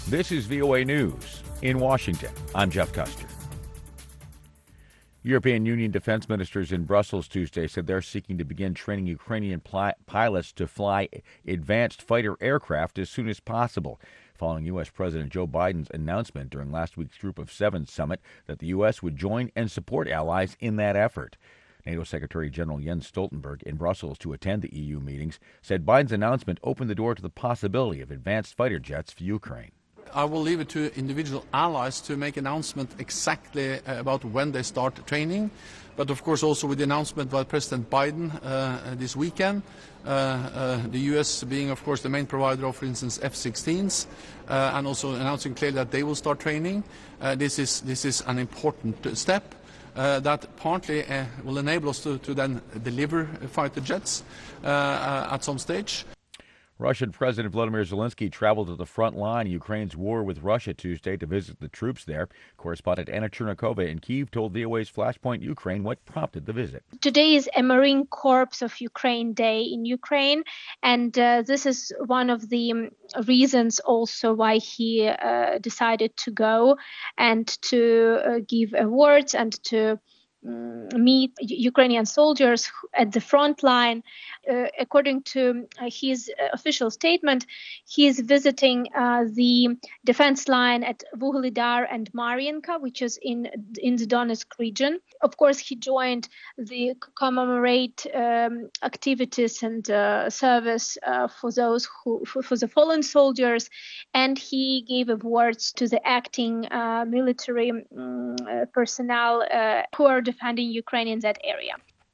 This is VOA News. In Washington, I'm Jeff Custer. European Union defense ministers in Brussels Tuesday said they're seeking to begin training Ukrainian pilots to fly advanced fighter aircraft as soon as possible, following U.S. President Joe Biden's announcement during last week's Group of Seven summit that the U.S. would join and support allies in that effort. NATO Secretary General Jens Stoltenberg in Brussels to attend the EU meetings said Biden's announcement opened the door to the possibility of advanced fighter jets for Ukraine. I will leave it to individual allies to make announcement exactly about when they start training. But of course also with the announcement by President Biden this weekend, the U.S. being of course the main provider of, for instance, F-16s, and also announcing clearly that they will start training. This is an important step that partly will enable us to then deliver fighter jets at some stage. Russian President Vladimir Zelensky traveled to the front line of Ukraine's war with Russia Tuesday to visit the troops there. Correspondent Anna Chernakova in Kyiv told VOA's Flashpoint Ukraine what prompted the visit. Today is a Marine Corps of Ukraine Day in Ukraine, and this is one of the reasons also why he decided to go and to give awards and to meet Ukrainian soldiers at the front line. According to his official statement, he is visiting the defense line at Vuhledar and Mariinka, which is in the Donetsk region. Of course, he joined the commemorate activities and service for those for the fallen soldiers, and he gave awards to the acting military personnel who are defending Ukraine in that area.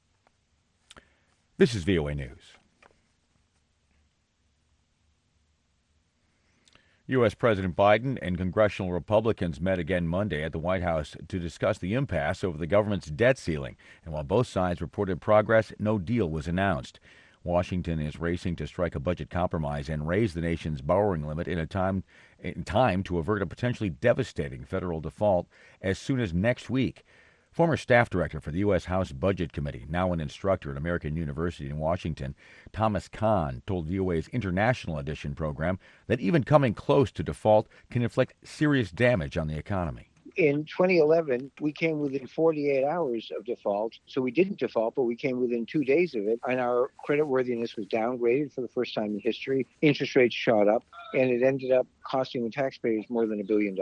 This is VOA News. U.S. President Biden and congressional Republicans met again Monday at the White House to discuss the impasse over the government's debt ceiling. And while both sides reported progress, no deal was announced. Washington is racing to strike a budget compromise and raise the nation's borrowing limit in time to avert a potentially devastating federal default as soon as next week. Former staff director for the U.S. House Budget Committee, now an instructor at American University in Washington, Thomas Kahn, told VOA's International Edition program that even coming close to default can inflict serious damage on the economy. In 2011, we came within 48 hours of default. So we didn't default, but we came within 2 days of it. And our creditworthiness was downgraded for the first time in history. Interest rates shot up, and it ended up costing the taxpayers more than $1 billion.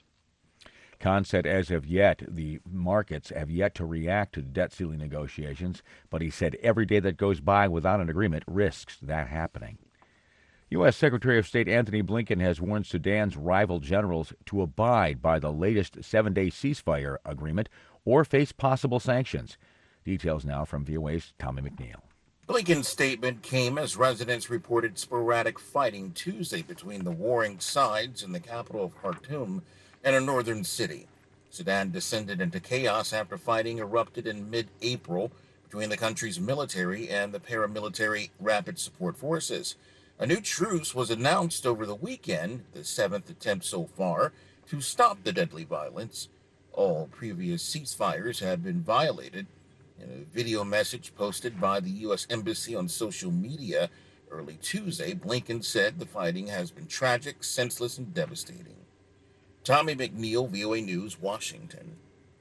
Kahn said as of yet, the markets have yet to react to the debt ceiling negotiations, but he said every day that goes by without an agreement risks that happening. U.S. Secretary of State Antony Blinken has warned Sudan's rival generals to abide by the latest 7-day ceasefire agreement or face possible sanctions. Details now from VOA's Tommy McNeil. Blinken's statement came as residents reported sporadic fighting Tuesday between the warring sides in the capital of Khartoum and a northern city. Sudan descended into chaos after fighting erupted in mid-April between the country's military and the paramilitary Rapid Support Forces. A new truce was announced over the weekend, the 7th attempt so far, to stop the deadly violence. All previous ceasefires had been violated. In a video message posted by the U.S. Embassy on social media early Tuesday, Blinken said the fighting has been tragic, senseless, and devastating. Tommy McNeil, VOA News, Washington.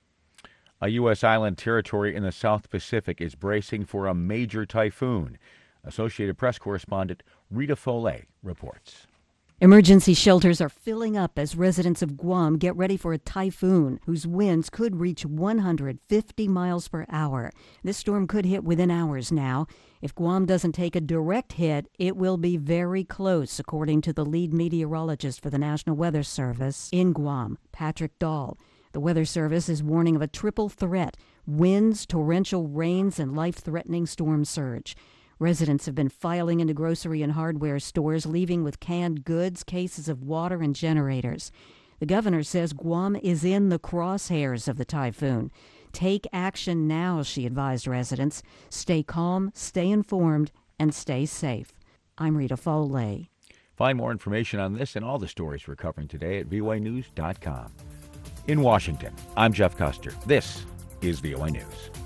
A U.S. island territory in the South Pacific is bracing for a major typhoon. Associated Press correspondent Rita Foley reports. Emergency shelters are filling up as residents of Guam get ready for a typhoon whose winds could reach 150 miles per hour. This storm could hit within hours now. If Guam doesn't take a direct hit, it will be very close, according to the lead meteorologist for the National Weather Service in Guam, Patrick Dahl. The Weather Service is warning of a triple threat: winds, torrential rains, and life-threatening storm surge. Residents have been filing into grocery and hardware stores, leaving with canned goods, cases of water, and generators. The governor says Guam is in the crosshairs of the typhoon. Take action now, she advised residents. Stay calm, stay informed, and stay safe. I'm Rita Foley. Find more information on this and all the stories we're covering today at voanews.com. In Washington, I'm Jeff Custer. This is VOA News.